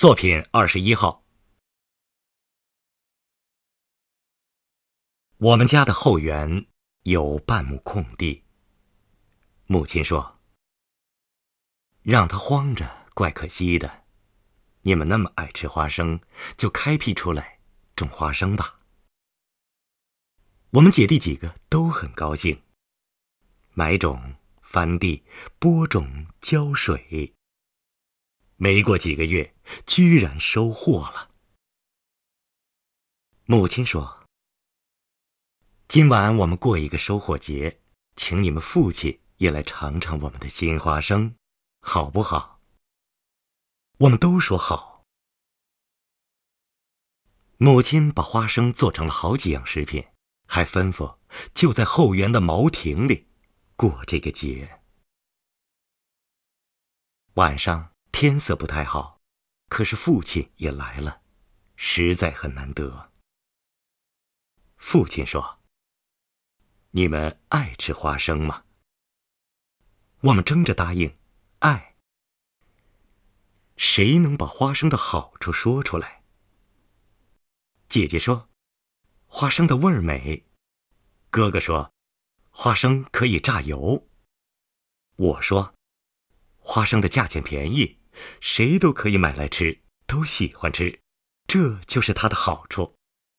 作品21号。我们家的后园有半亩空地，母亲说：“让它荒着怪可惜的，你们那么爱吃花生，就开辟出来种花生吧。”我们姐弟几个都很高兴，买种、翻地、播种、浇水。没过几个月，居然收获了。母亲说：“今晚我们过一个收获节，请你们父亲也来尝尝我们的新花生，好不好？”我们都说好。母亲把花生做成了好几样食品，还吩咐就在后园的茅亭里过这个节。晚上天色不太好，可是父亲也来了，实在很难得。父亲说：“你们爱吃花生吗？”我们争着答应爱。谁能把花生的好处说出来？姐姐说花生的味儿美，哥哥说花生可以榨油，我说花生的价钱便宜，谁都可以买来吃，都喜欢吃，这就是它的好处。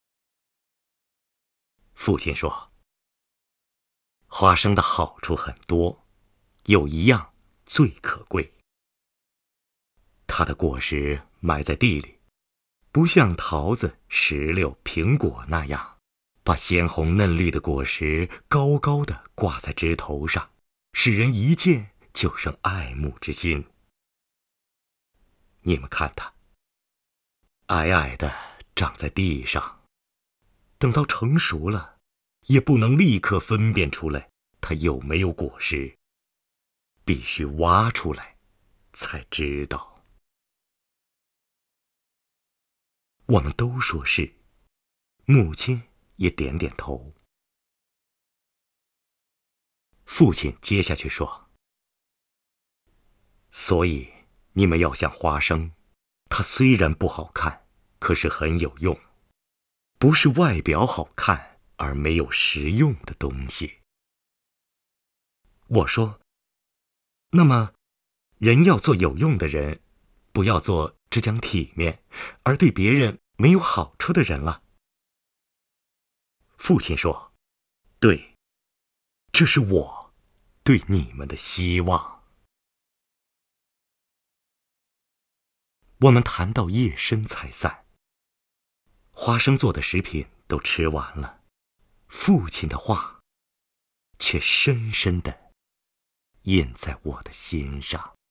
父亲说花生的好处很多，有一样最可贵，它的果实埋在地里，不像桃子、石榴、苹果那样把鲜红嫩绿的果实高高地挂在枝头上，使人一见就生爱慕之心。你们看它矮矮的长在地上，等到成熟了，也不能立刻分辨出来它有没有果实，必须挖出来才知道。我们都说是，母亲也点点头。父亲接下去说：“所以你们要像花生，它虽然不好看，可是很有用，不是外表好看而没有实用的东西。”我说：“那么，人要做有用的人，不要做只讲体面，而对别人没有好处的人了。”父亲说：“对，这是我对你们的希望。”我们谈到夜深才散，花生做的食品都吃完了，父亲的话却深深地印在我的心上。